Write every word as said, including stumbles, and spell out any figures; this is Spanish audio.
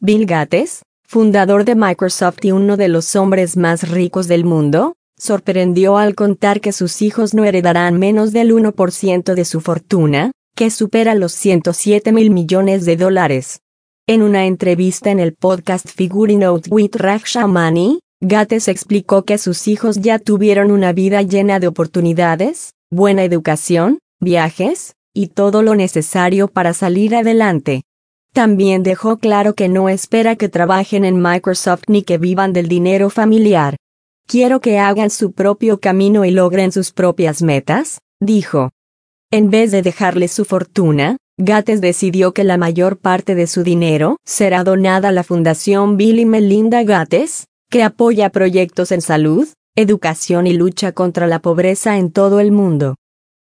Bill Gates, fundador de Microsoft y uno de los hombres más ricos del mundo, sorprendió al contar que sus hijos no heredarán menos del uno por ciento de su fortuna, que supera los ciento siete mil millones de dólares. En una entrevista en el podcast Figuring Out with Raksha Money, Gates explicó que sus hijos ya tuvieron una vida llena de oportunidades, buena educación, viajes, y todo lo necesario para salir adelante. También dejó claro que no espera que trabajen en Microsoft ni que vivan del dinero familiar. Quiero que hagan su propio camino y logren sus propias metas, dijo. En vez de dejarles su fortuna, Gates decidió que la mayor parte de su dinero será donada a la Fundación Bill y Melinda Gates, que apoya proyectos en salud, educación y lucha contra la pobreza en todo el mundo.